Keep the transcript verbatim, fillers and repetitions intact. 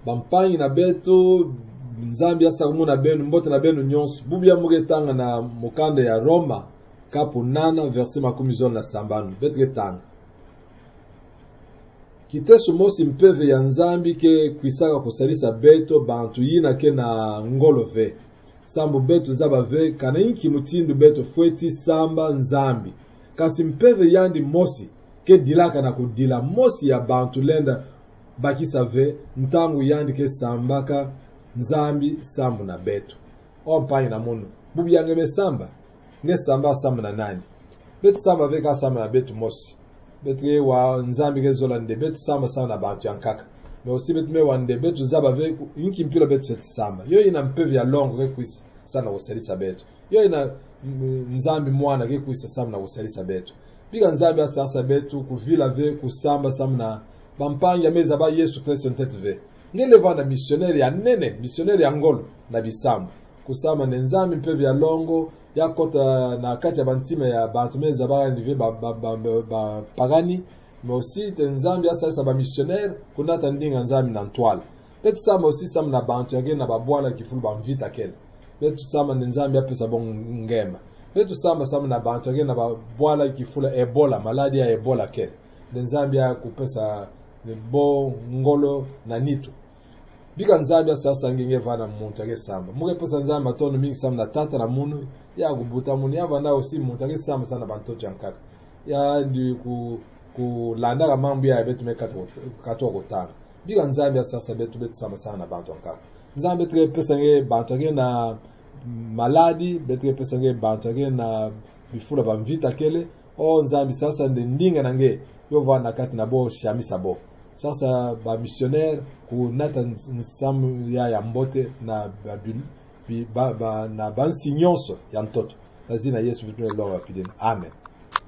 bampangi na betu nzambi asa kumuna benu mbote na benu nyonso bubia mugetanga na mukanda ya Roma kapu nana verse makumi zona na sambanu betretanga kitesu mosi mpeve ya nzambi ke kwisaka kusalisa beto bantu yina ke na ngolove sambu betu zaba ve kana inki mutindu beto fweti samba nzambi kasi mpeve yandi mosi ke dilaka na kudila mosi ya bantu lenda bakisa ve ntangu yandi ke sambaka nzambi sambu na betu ompanyi na munu bubi yange me samba nge samba sambu na nani betu samba veka samba na betu mosi betu wa nzambi ke zola nde betu samba samba na bantu yankaka me osi betu me wande betu zaba ve inki mpilo betu feti samba yo ina mpevi ya longo ke kuisa sana usalisa betu yo ina nzambi mwana ke kuisa samba na usalisa betu bika nzambi asasa betu kuvila ve kusamba samba na bampangi ya meza ba Yesu Kristo ntete ve ngele vana missionnaire ya nene missionnaire ya ngolo na bisambu kusama nenzambi mpevi ya longo ya kota na kati ya bantima ya bantu meza ba nive ba, ba, ba, ba, ba pagani mais aussi nzambi asasa ba missionnaire kunata ndinga nzambi na ntwala petu sama aussi sama na bantu yake na babwala kifulu ba mvita kele petu sama nzambi apesa bon ngema petu sama sama na bantu yake na babwala kifula Ebola maladi ya Ebola kele nzambi ya kupesa ni bo ngolo na nitu bika nzambi sasa ngenge vana muntu ake samba muke pesa nzambi atono mingi sama na tata na munu ya kubuta munu ya vana osi muntu ake samba sana bantoto yankaka ya ndi ku kulanda ka mambo ya betu mekato kato kotanga bika nzambi sasa betu betu samba sana bantu yankaka nzambi tre pesa nge bantu ake na maladi betu pesa nge bantu ake na bifula ba mvita kele o nzambi sasa ndinga nange yo vana kati na bo shamisa bo sasa ba missionnaire ku nata nsamu ya ya mbote na ba, ba, ba na bansi nyonso ya mtoto lazina Yesu vitu lo wapideni amen.